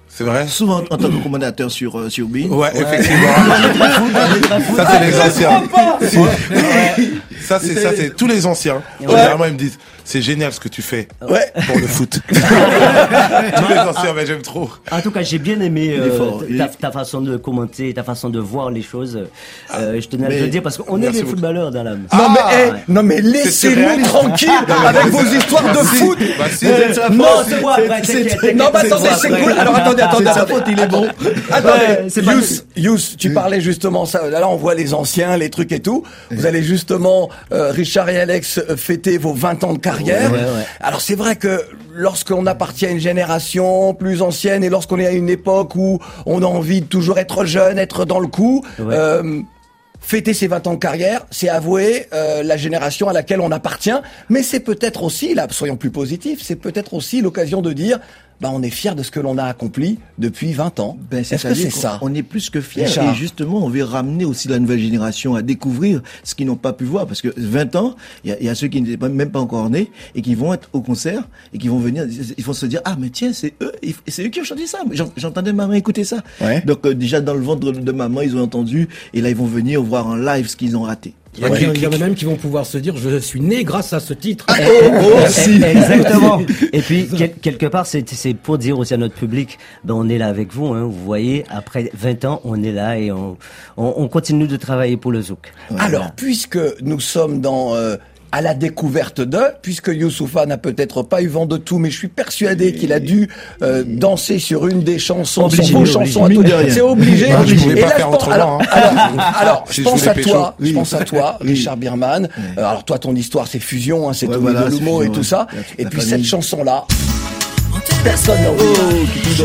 C'est vrai? Souvent en tant que commentateur sur, euh, sur Bein. Ouais, effectivement. Ça, c'est les anciens. Ça, c'est, ça, c'est tous les anciens. Ouais. Généralement, ils me disent, c'est génial ce que tu fais. Ouais. Pour le foot. Tous les anciens, mais j'aime trop. En tout cas, j'ai bien aimé euh, fort, ta, ta façon de commenter, ta façon de voir les choses. Euh, je tenais à te le dire parce qu'on est des beaucoup. footballeurs dans l'âme. Non, mais, Ah, hey, ouais. non, mais laissez-nous tranquilles avec vos histoires de foot. Bah, si. Non, c'est moi, après, c'est- t'inquiète, c'est- t'inquiète, non, mais c'est attendez, moi, c'est après. cool. Alors, attendez, attendez, C'est sa attendez. faute, il est bon. Attendez, Ouais, c'est pas- Yous, Yous, tu parlais justement ça. Là, on voit les anciens, les trucs et tout. Vous allez justement, euh, Richard et Alex, euh, fêter vos vingt ans de carrière. Ouais, ouais, ouais. Alors, c'est vrai que lorsqu'on appartient à une génération plus ancienne et lorsqu'on est à une époque où on a envie de toujours être jeune, être dans le coup, Ouais. euh, fêter ses vingt ans de carrière, c'est avouer euh, la génération à laquelle on appartient, mais c'est peut-être aussi, là, soyons plus positifs, c'est peut-être aussi l'occasion de dire, bah, on est fier de ce que l'on a accompli depuis vingt ans. Ben, Est-ce que c'est-à-dire c'est ça? qu'on- On est plus que fiers. Richard. Et justement, on veut ramener aussi la nouvelle génération à découvrir ce qu'ils n'ont pas pu voir. Parce que vingt ans, il y a, il y a ceux qui n'étaient pas- même pas encore nés et qui vont être au concert et qui vont venir, ils vont se dire, ah, mais tiens, c'est eux, ils- c'est eux qui ont chanté ça. J'en- J'entendais maman écouter ça. Ouais. Donc, euh, déjà, dans le ventre de maman, ils ont entendu et là, ils vont venir voir en live ce qu'ils ont raté. Il y, a, il y en a même qui vont pouvoir se dire, je suis né grâce à ce titre. Eh, eh, Exactement. Et puis quel- quelque part, c'est c'est pour dire aussi à notre public, ben on est là avec vous. Hein, vous voyez, après vingt ans, on est là et on on, on continue de travailler pour le zouk. Alors, puisque nous sommes dans euh, à la découverte de, puisque Youssoupha n'a peut-être pas eu vent de tout, mais je suis persuadé qu'il a dû euh, danser sur une des chansons, Obligé, son faux obligé. chanson à tout dire. C'est obligé. Ah, je pouvais Et pas là, faire je pense, autrement, alors, hein. alors, alors, Si je je pense voulais à pécho. toi, je Oui. pense à toi, Richard Birman. Euh, alors toi, ton histoire, c'est fusion, hein, c'est Ouais, tout voilà, de c'est l'humour et fusion, tout ouais. ça. La- Et la puis famille. cette chanson-là, personne n'a oublié. Oh, Cupidon.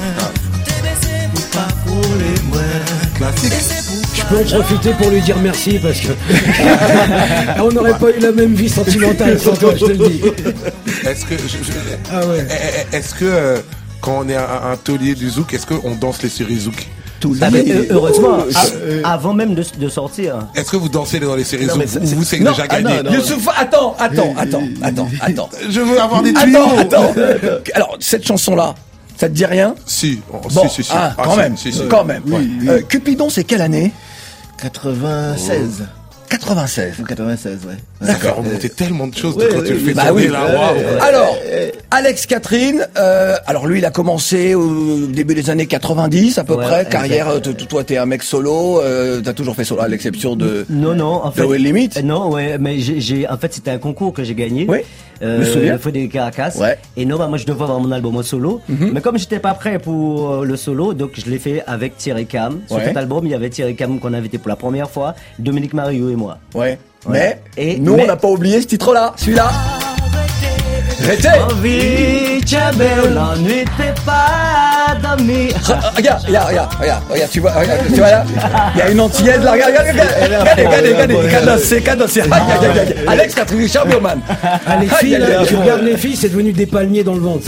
Classique. Je peux en profiter pour lui dire merci parce que on n'aurait pas eu la même vie sentimentale sans toi, je te le dis. Est-ce que, je- je- Ah ouais. eh, eh, est-ce que, euh, quand on est un, un taulier du zouk, est-ce qu'on danse les séries zouk? Ah, mais, euh, heureusement, Oh, ah, euh, avant même de, de sortir. Est-ce que vous dansez dans les séries Non, zouk? mais ça, Ou c'est- vous, c'est Non, déjà ah, gagné? non, non. Youssoupha, attends, attends, attends, attends, attends. Je veux avoir des tuyaux. Attends, attends. Alors, cette chanson-là, ça te dit rien? Si, oh, Bon, si, si, si. ah, Ah, quand si, même, si, si. quand même. Oui, oui. Euh, Cupidon, c'est quelle année? quatre-vingt-seize. quatre-vingt-seize. Ou quatre-vingt-seize, ouais. Ça fait remonter tellement de choses de Ouais, quand ouais, tu le ouais. fais Bah tourner oui. là. Ouais, waouh. ouais. Alors, Alex Catherine, euh, alors lui, il a commencé au début des années quatre-vingt-dix à peu Ouais, près. exact. Carrière, euh, t- toi, t'es un mec solo. Euh, t'as toujours fait solo à l'exception de. Non, non, en fait. Well Limit. euh, Non, ouais, mais j'ai, j'ai- en fait, c'était un concours que j'ai gagné. Oui. Euh, Je me souviens. Le Feu des Caracas. Ouais. Et non, bah, moi, je devais avoir mon album en solo. Mais comme j'étais pas prêt pour euh, le solo, donc je l'ai fait avec Thierry Cam. Sur Ouais. cet album, il y avait Thierry Cam qu'on a invité pour la première fois, Dominique Mario et moi. Ouais. Ouais. Mais Et- nous, mais- on n'a pas oublié ce titre-là, celui-là. Arrêtez. Envie, Tchabel, l'ennui t'es pas dormi. Ah, Regarde, regarde, regarde, regarde, regarde, tu vois, regarde, tu vois là, il y a une antillaise là, regarde, regarde, regarde, regardez, regardez, regardez, cadencé, cadencé, aïe, aïe, aïe, aïe. Alex Catherine, Richard Birman. Ah, les filles, là, tu regardes les filles, c'est devenu des palmiers dans le ventre.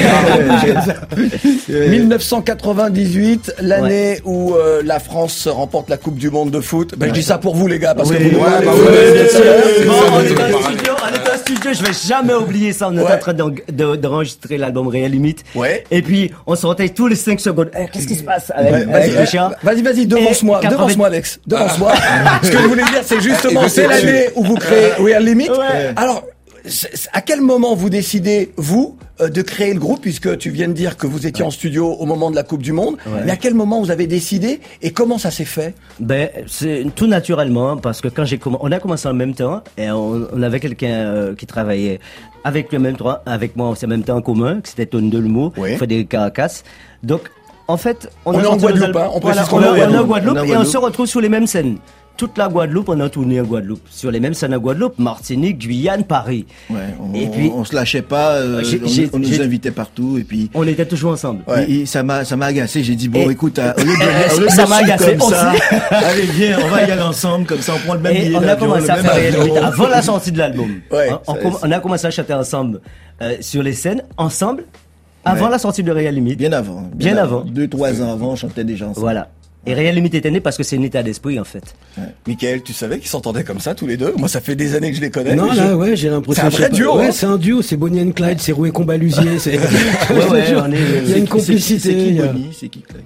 c'est- mille neuf cent quatre-vingt-dix-huit, l'année où euh, la France remporte la Coupe du Monde de foot. Ben, je dis ça pour vous les gars, parce que vous, ouais, vous- bah vous- ouais, bien sûr. Bon, ça, on ça, est ça, dans ça, le studio, on est dans le studio, je vais jamais oublier ça. On était Ouais. en train d'en- de- d'enregistrer l'album Réel Limite. Ouais. Et puis, on sortait tous les cinq secondes. Eh, qu'est-ce qui se passe avec, Ouais, avec vas-y, Richard? Vas-y, vas-y, devance-moi, Et devance-moi, Alex, devance-moi. Ce que je voulais dire, c'est justement, Et je c'est sais l'année où vous créez Real Limit. Ouais. Alors, c'est- c'est- à quel moment vous décidez, vous, euh, de créer le groupe, puisque tu viens de dire que vous étiez en studio au moment de la Coupe du Monde. Ouais. Mais à quel moment vous avez décidé et comment ça s'est fait? Ben, c'est tout naturellement, parce que quand j'ai commencé, on a commencé en même temps, et on, on avait quelqu'un euh, qui travaillait avec le même temps, avec moi aussi en même temps en commun, que c'était Tony Delumeau, Oui. Frédéric Caracas. Donc, en fait, On a est en sorti nos Guadeloupe, al- hein, on voilà, précise qu'on on est en est en Guadeloupe. Guadeloupe, On est en et on Guadeloupe. se retrouve sur les mêmes scènes. Toute la Guadeloupe, on a tourné en Guadeloupe. Sur les mêmes scènes en Guadeloupe, Martinique, Guyane, Paris. Ouais, on, Et puis- on, on se lâchait pas, euh, J'ai- on, j'ai- on nous j'ai- invitait partout et puis. On était toujours ensemble. Et- et ça m'a, ça m'a agacé. J'ai dit bon, Et- écoute, à- au lieu de, Et- au lieu de ça le m'a suivre agacé comme ça, aussi. allez viens, on va y aller ensemble, comme ça on prend le même Et billet on a d'avion, commencé le à même faire Réel avion. Limite avant la sortie de l'album. Ouais, Hein, on, ça, com- c'est- on a commencé à chanter ensemble euh, sur les scènes, ensemble, avant Ouais. la sortie de Réel Limite. Bien avant. Bien avant. Deux, trois ans avant, on chantait déjà ensemble. Voilà. Et rien limite éternel parce que c'est un état d'esprit, en fait. Ouais. Michael, tu savais qu'ils s'entendaient comme ça, tous les deux? Moi, ça fait des années que je les connais. Non, là, je... ouais, j'ai l'impression. C'est un vrai duo, Ouais, hein. c'est un duo, c'est Bonnie and Clyde, c'est Rouet Combalusier, c'est... ouais, ouais, on est... Il y a une complicité. C'est qui Bonnie? C'est qui Clyde?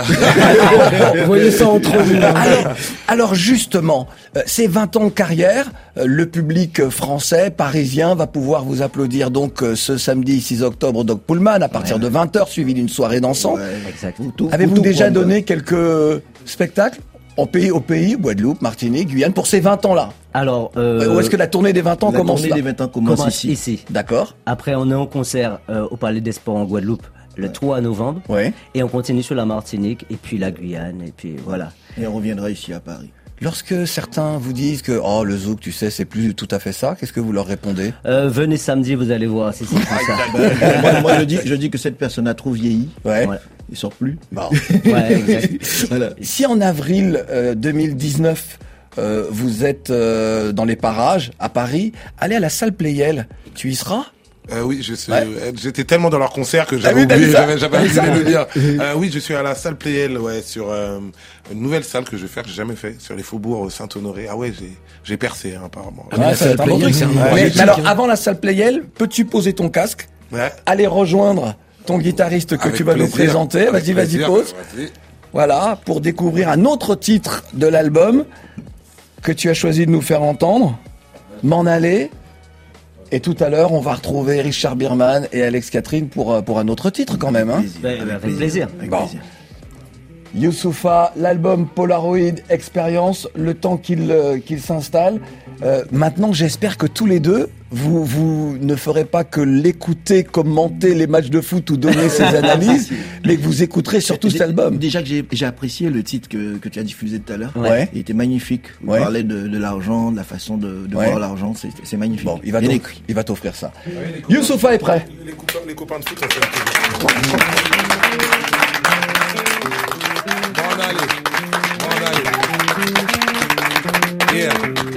Vous voyez ça entre nous. Alors, alors justement, euh, ces vingt ans de carrière, euh, le public euh, français, parisien, va pouvoir vous applaudir donc euh, ce samedi six octobre au Doc Pullman à partir ouais. de vingt heures, suivi d'une soirée dansante. Ouais, exact. Avez-vous déjà donné quelques spectacles en pays, au pays, Guadeloupe, Martinique, Guyane, pour ces vingt ans-là? Alors, euh, où est-ce que la tournée des vingt ans la commence tournée là des vingt ans commence, commence ici. ici. D'accord. Après, on est en concert euh, au Palais des Sports en Guadeloupe le trois novembre. Ouais. Et on continue sur la Martinique, et puis la Guyane, et puis voilà. Et on reviendra ici à Paris. Lorsque certains vous disent que oh le zouk, tu sais, c'est plus tout à fait ça, qu'est-ce que vous leur répondez? euh, Venez samedi, vous allez voir si c'est tout ça. moi, moi je dis, je dis que cette personne a trop vieilli. Ouais. ouais. Il sort plus. Bon. Ouais, exact. Voilà. Si en avril euh, deux mille dix-neuf euh, vous êtes euh, dans les parages à Paris, allez à la salle Playel. Tu y seras? Euh, oui, je suis, ouais. j'étais tellement dans leur concert que j'avais ah oui, oublié, j'avais, j'avais oublié de le dire. euh, oui, je suis à la salle Playel, ouais, sur euh, une nouvelle salle que je vais faire, que j'ai jamais fait, sur les faubourgs Saint-Honoré. Ah ouais, j'ai, j'ai percé, hein, apparemment. Ah, ouais, c'est un bon truc, c'est un ouais. Ouais. Mais alors, avant la salle Playel, peux-tu poser ton casque, ouais. aller rejoindre ton guitariste que Avec tu vas plaisir. nous présenter? Avec vas-y, vas-y, pose. Vas-y. Voilà, pour découvrir un autre titre de l'album que tu as choisi de nous faire entendre, M'en aller. Et tout à l'heure, on va retrouver Richard Bierman et Alex Catherine pour, pour un autre titre quand même. Hein. Avec plaisir. Avec plaisir. Avec bon. plaisir. Youssoufa, l'album Polaroid Experience, le temps qu'il euh, qu'il s'installe. Euh, maintenant, j'espère que tous les deux, vous, vous ne ferez pas que l'écouter, commenter les matchs de foot ou donner ses analyses, mais que vous écouterez surtout cet album. Déjà que j'ai, j'ai apprécié le titre que, que tu as diffusé tout à l'heure. Ouais. Il était magnifique. Vous ouais. parlez de, de l'argent, de la façon de, de ouais. voir l'argent, c'est, c'est magnifique. Bon, il va, t'offrir, il va t'offrir ça. Ouais, Youssoufa est prêt. Les copains, les copains de foot, on fait M'en aller, m'en aller. Yeah.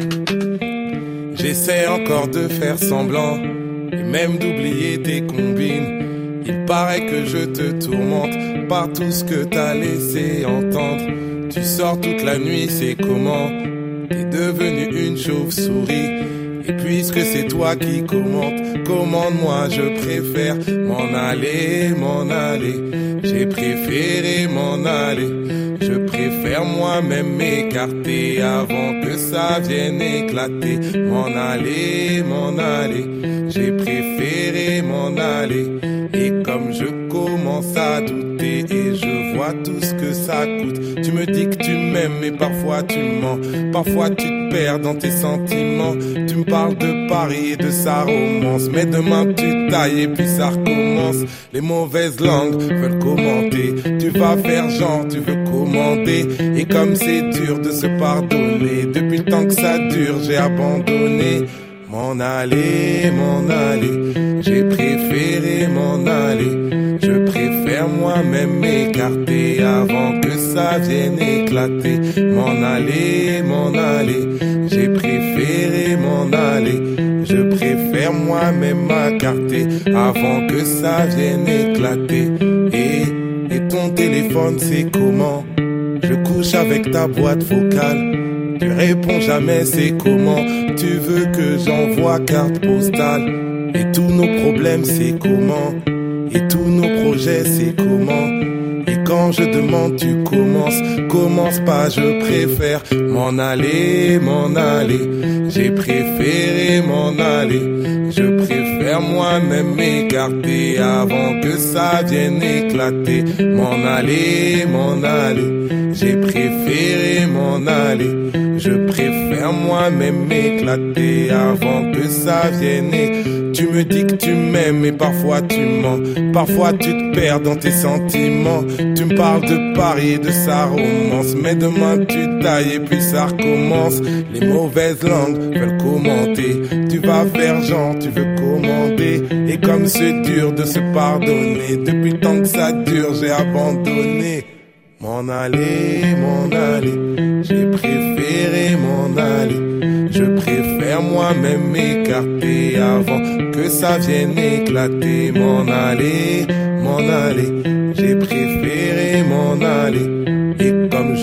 J'essaie encore de faire semblant et même d'oublier tes combines. Il paraît que je te tourmente par tout ce que t'as laissé entendre. Tu sors toute la nuit, c'est comment? T'es devenu une chauve-souris. Et puisque c'est toi qui commandes, commande-moi, je préfère m'en aller, m'en aller. J'ai préféré m'en aller. Je préfère moi-même m'écarter avant que ça vienne éclater. M'en aller, m'en aller. J'ai préféré m'en aller. Et comme je commence à douter et je vois tout ce que ça coûte, tu me dis que tu m'aimes mais parfois tu mens. Parfois tu te perds dans tes sentiments. Tu me parles de Paris et de sa romance, mais demain tu tailles et puis ça recommence. Les mauvaises langues veulent commenter. Tu vas faire genre, tu veux commander. Et comme c'est dur de se pardonner, depuis le temps que ça dure, j'ai abandonné. M'en aller, m'en aller, j'ai préféré m'en aller. Je préfère moi-même m'écarter avant que ça vienne éclater. M'en aller, m'en aller, j'ai préféré m'en aller. Je préfère moi-même m'écarter avant que ça vienne éclater. Et, et ton téléphone c'est comment? Je couche avec ta boîte vocale. Tu réponds jamais, c'est comment? Tu veux que j'envoie carte postale? Et tous nos problèmes, c'est comment? Et tous nos projets, c'est comment? Et quand je demande, tu commences. Commence pas, je préfère m'en aller, m'en aller. J'ai préféré m'en aller. Je préfère moi-même m'écarter avant que ça vienne éclater. M'en aller, m'en aller. J'ai préféré m'en aller. Je préfère moi-même m'éclater avant que ça vienne. Tu me dis que tu m'aimes mais parfois tu mens. Parfois tu te perds dans tes sentiments. Tu me parles de Paris et de sa romance, mais demain tu tailles et puis ça recommence. Les mauvaises langues veulent commenter. Tu vas faire genre, tu veux commander. Et comme c'est dur de se pardonner, depuis le temps que ça dure, j'ai abandonné. M'en aller, m'en aller, j'ai préféré m'en aller. Je préfère moi-même m'écarter avant que ça vienne éclater. M'en aller, m'en aller, j'ai préféré m'en aller. Et comme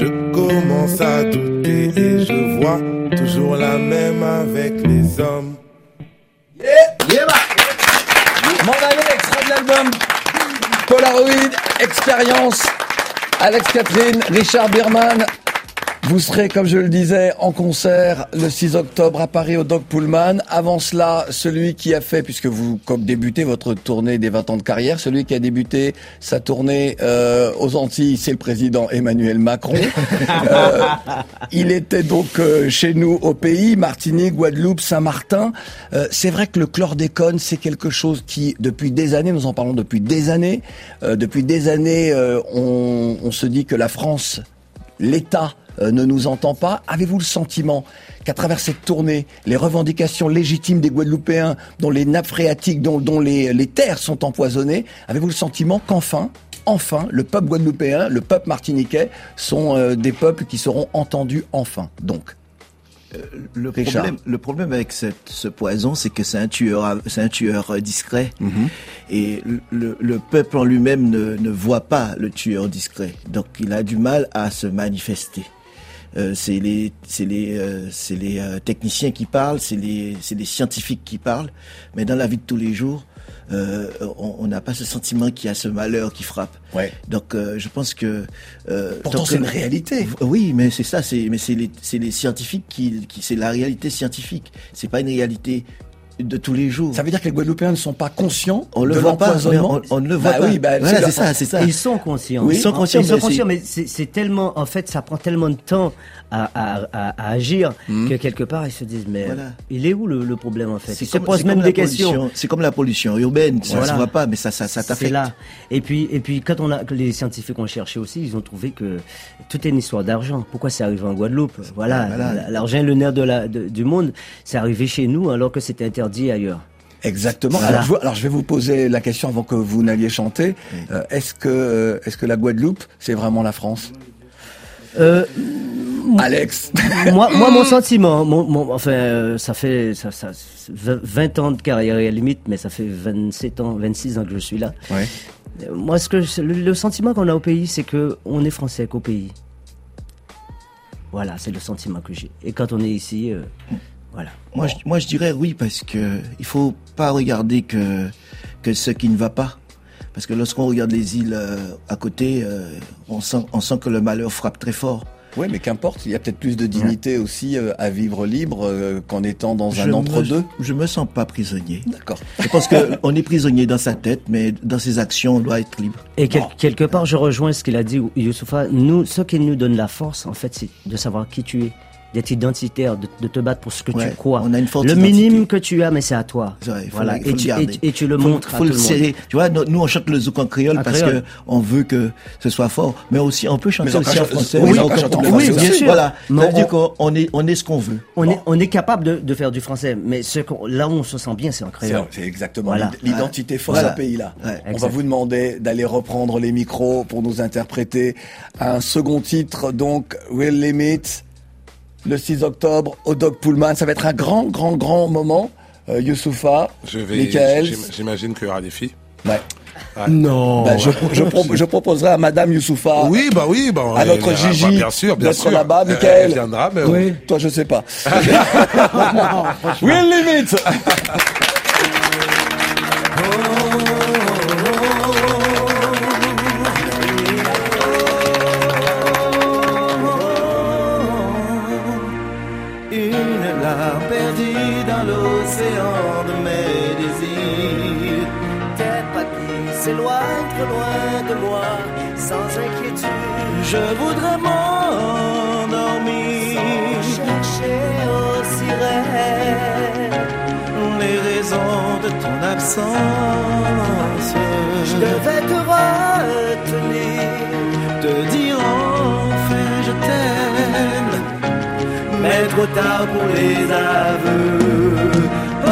commence à douter et je vois toujours la même avec les hommes. Yeah, yeah, M'en allez, extrait de l'album Polaroid, Expérience, Alex Catherine, Richard Bierman. Vous serez, comme je le disais, en concert le six octobre à Paris au Doc Pullman. Avant cela, celui qui a fait, puisque vous comme débutez votre tournée des vingt ans de carrière, celui qui a débuté sa tournée euh, aux Antilles, c'est le président Emmanuel Macron. euh, il était donc euh, chez nous au pays, Martinique, Guadeloupe, Saint-Martin. Euh, c'est vrai que le chlordécone, c'est quelque chose qui, depuis des années, nous en parlons depuis des années, euh, depuis des années, euh, on, on se dit que la France, l'État, Euh, ne nous entend pas. Avez-vous le sentiment qu'à travers cette tournée, les revendications légitimes des Guadeloupéens, dont les nappes phréatiques, dont, dont les, les terres sont empoisonnées, avez-vous le sentiment qu'enfin, enfin, le peuple guadeloupéen, le peuple martiniquais sont euh, des peuples qui seront entendus enfin, donc Euh, le problème, le problème avec cette, ce poison, c'est que c'est un tueur, c'est un tueur discret, mm-hmm. et le, le peuple en lui-même ne, ne voit pas le tueur discret, donc il a du mal à se manifester. Euh, c'est les, c'est les, euh, c'est les euh, techniciens qui parlent, c'est les, c'est les scientifiques qui parlent, mais dans la vie de tous les jours, euh, on n'a pas ce sentiment qu'il y a ce malheur qui frappe. Ouais. Donc, euh, je pense que euh, pourtant c'est une réalité. Oui, mais c'est ça, c'est mais c'est les, c'est les scientifiques qui, qui, c'est la réalité scientifique. C'est pas une réalité de tous les jours. Ça veut dire que les Guadeloupéens ne sont pas conscients on de le voit pas, l'empoisonnement. On, on ne le voit bah pas. Oui, bah, voilà, c'est, c'est ça, c'est ça. Ils sont conscients. Oui, ils sont conscients. Ils sont conscients, mais c'est, c'est tellement, en fait, ça prend tellement de temps à, à, à, à agir mmh. que quelque part ils se disent mais voilà. Il est où le, le problème en fait? C'est ils comme, se posent même des questions. C'est comme la pollution urbaine, ça voilà. se voit pas, mais ça, ça, ça t'affecte. C'est là. Et puis, et puis quand on a, que les scientifiques ont cherché aussi, ils ont trouvé que tout est une histoire d'argent. Pourquoi c'est arrivé en Guadeloupe? Voilà, voilà. L'argent est le nerf de la, de, du monde. C'est arrivé chez nous alors que c'était interdit ailleurs. Exactement. Voilà. Alors, je, alors je vais vous poser la question avant que vous n'alliez chanter. Oui. Euh, est-ce que euh, est-ce que la Guadeloupe c'est vraiment la France? euh, Alex. moi, moi, mon sentiment, mon, mon, enfin, euh, ça fait ça, ça, vingt ans de carrière à la limite, mais ça fait vingt-sept ans, vingt-six ans que je suis là. Ouais. Euh, moi, ce que le, le sentiment qu'on a au pays, c'est que on est français qu'au pays. Voilà, c'est le sentiment que j'ai. Et quand on est ici. Euh, Voilà. Moi, bon. je, moi, je dirais oui parce que il faut pas regarder que que ce qui ne va pas, parce que lorsqu'on regarde les îles euh, à côté, euh, on sent on sent que le malheur frappe très fort. Oui, mais qu'importe, il y a peut-être plus de dignité ouais. aussi euh, à vivre libre euh, qu'en étant dans je un entre-deux. Je me sens pas prisonnier. D'accord. Je pense que on est prisonnier dans sa tête, mais dans ses actions, on doit être libre. Et quel, quelque part, je rejoins ce qu'il a dit, Youssoufa. Nous, ce qui nous donne la force, en fait, c'est de savoir qui tu es. D'être identitaire, de, de te battre pour ce que ouais, tu crois. On a une forte le identité. minimum que tu as, mais c'est à toi. Ouais, voilà. Et, tu, et, et tu le faut, montres faut à tout le le monde. serrer. Tu vois, nous on chante le zouk en créole en parce créole. que on veut que ce soit fort, mais aussi on peut chanter mais aussi en français. Oui, on on oui, bien sûr. Voilà. Ça veut dire qu'on est on est ce qu'on veut. On bon. est on est capable de, de faire du français, mais ce qu'on, là où on se sent bien, c'est en créole. C'est, c'est exactement voilà. l'identité force voilà. à pays là. Ouais. On exact. va vous demander d'aller reprendre les micros pour nous interpréter un second titre, donc Will Limit. Le six octobre au Doc Pullman, ça va être un grand, grand, grand moment. Euh, Youssoufa, je vais, Michael. J'imagine qu'il y aura des filles. Ouais. Ouais. Non. Ben, je, je, je proposerai à Madame Youssoufa. Oui, bah oui, bah. À notre elle, Gigi. Bah, bien sûr, bien d'être sûr. là-bas, Michael. Elle viendra, mais oui. On... Toi, je sais pas. Will Limit. S'éloigne trop loin de moi, sans inquiétude. Je voudrais m'endormir, sans chercher aux sirènes les raisons de ton absence. Je devais te retenir, te dire enfin je t'aime, mais trop tard pour les aveux. Oh,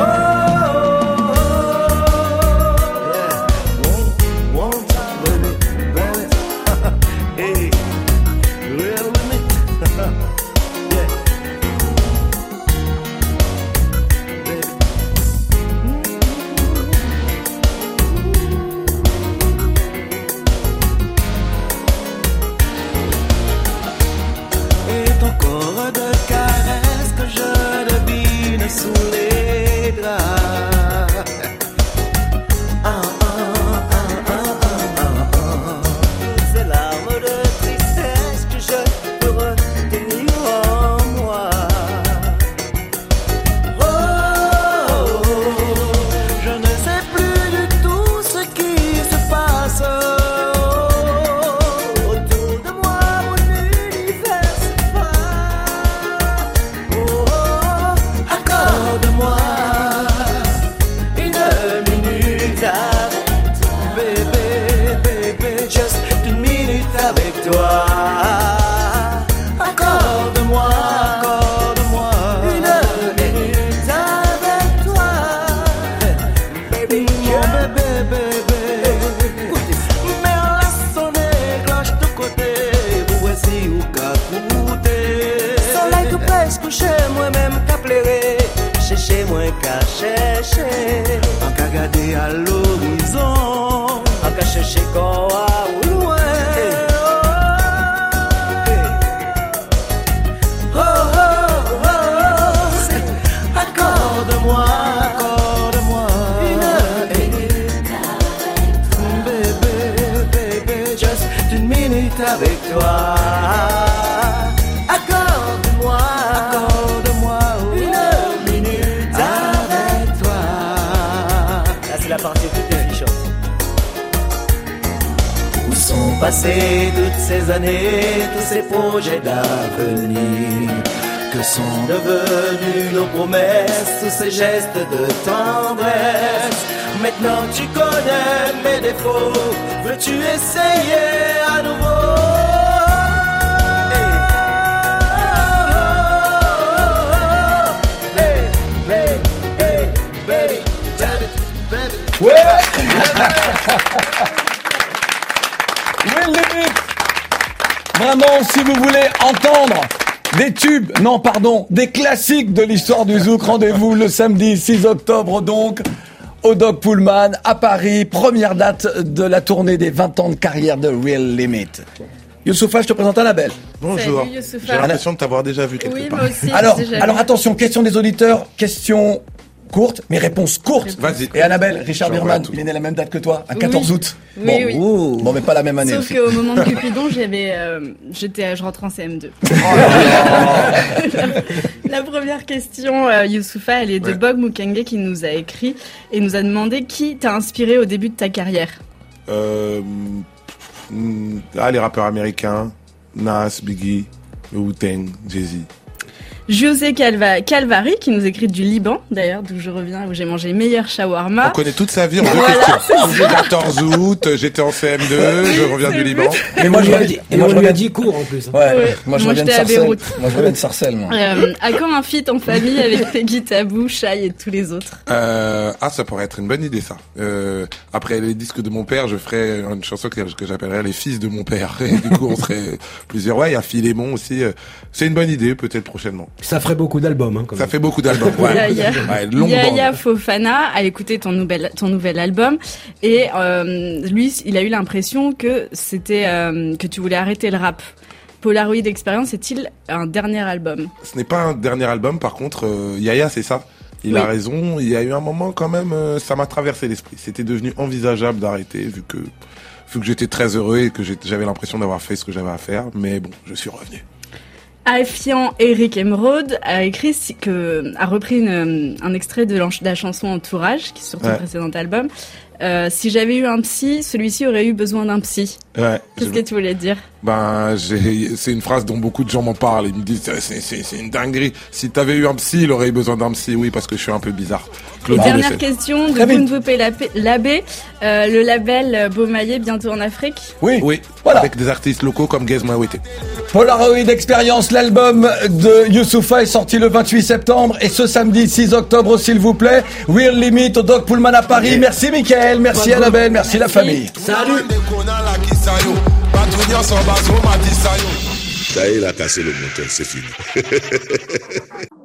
qu'à chercher, en qu'à garder à l'horizon, en qu'à chercher qu'on a au loin. Oh, oh, oh, oh, accorde-moi, accorde-moi une minute avec toi, bébé, bébé, just une minute avec toi. Accorde-moi, accorde-moi une minute avec toi. Là c'est la partie toute des choses. Où sont passées toutes ces années, tous ces projets d'avenir? Que sont devenus nos promesses, tous ces gestes de tendresse? Maintenant tu connais mes défauts, veux-tu essayer à nouveau? Ouais. Will Limit. Vraiment, si vous voulez entendre des tubes, non pardon, des classiques de l'histoire du zouk, rendez-vous le samedi six octobre donc au Doc Pullman à Paris, première date de la tournée des vingt ans de carrière de Will Limit. Youssoufa, je te présente Annabelle. Bonjour. Salut, Youssoufa. J'ai l'impression de t'avoir déjà vu quelque oui, part. Moi aussi, alors, déjà alors vu. attention, question des auditeurs, question courte, mais réponse courte. Vas-y. Et Annabelle, Richard J'en Birman, vois tout. il est né la même date que toi, un quatorze Oui. août. Oui, bon, oui. oh, bon, mais pas la même année. Sauf aussi. qu'au moment de Cupidon, j'avais, euh, j'étais, je rentre en C M deux. la, la première question, euh, Youssoufa, elle est de Ouais. Bog Mukenge qui nous a écrit et nous a demandé qui t'a inspiré au début de ta carrière. Euh, mm, ah, les rappeurs américains, Nas, Biggie, Wu-Tang, Jay-Z. José Calva, Calvari qui nous écrit du Liban, d'ailleurs, d'où je reviens, où j'ai mangé le meilleur shawarma. On connaît toute sa vie en deux Voilà, questions. Le quatorze août, j'étais en C M deux, je reviens du Liban. Et moi, je lui ai dit, et moi, je lui ai dit court en plus. Ouais, Ouais. moi je Moi, reviens de j'étais à Sarcelles. Beyrouth. Moi je reviens de Sarcelles, moi. Euh, à quand un feat en famille avec Peggy Tabou, Shai et tous les autres? Euh, ah, ça pourrait être une bonne idée, ça. Euh, après les disques de mon père, je ferais une chanson que, que j'appellerais Les Fils de mon père. Et du coup, on serait plusieurs. Ouais, il y a Philémon aussi. euh, C'est une bonne idée, peut-être prochainement. Ça ferait beaucoup d'albums. Hein, quand Ça même. fait beaucoup d'albums. Ouais. Yaya, Ouais, longue Yaya bande. Fofana a écouté ton nouvel, ton nouvel album et euh, lui, il a eu l'impression que c'était euh, que tu voulais arrêter le rap. Polaroid Experience est-il un dernier album? Ce n'est pas un dernier album, par contre, euh, Yaya, c'est ça. Il Oui. a raison. Il y a eu un moment quand même, euh, ça m'a traversé l'esprit. C'était devenu envisageable d'arrêter, vu que vu que j'étais très heureux et que j'ai- j'avais l'impression d'avoir fait ce que j'avais à faire. Mais bon, je suis revenu. Afian Eric Emeraude a écrit si- que a repris une, un extrait de, l'en- de la chanson Entourage, qui est sur ton Ouais. précédent album. Euh, si j'avais eu un psy, celui-ci aurait eu besoin d'un psy. Ouais. Qu'est-ce je- que tu voulais dire? Ben, j'ai, c'est une phrase dont beaucoup de gens m'en parlent. Ils me disent, c'est, c'est, c'est c'est une dinguerie. Si t'avais eu un psy, il aurait eu besoin d'un psy. Oui, parce que je suis un peu bizarre. Et Claude dernière Dessel. question de Très vite. Bounvoupé Labé, euh, le label euh, Beaumaillé bientôt en Afrique. Oui, Oui, Voilà. avec des artistes locaux comme Gaze Mawete. Polaroid Experience, l'album de Youssoufa est sorti le vingt-huit septembre et ce samedi six octobre, s'il vous plaît. Will Limit au Doc Pullman à Paris. Merci Mickaël, merci Annabelle, merci la famille. Salut. Ça Ça y est, il a cassé le moteur, c'est fini.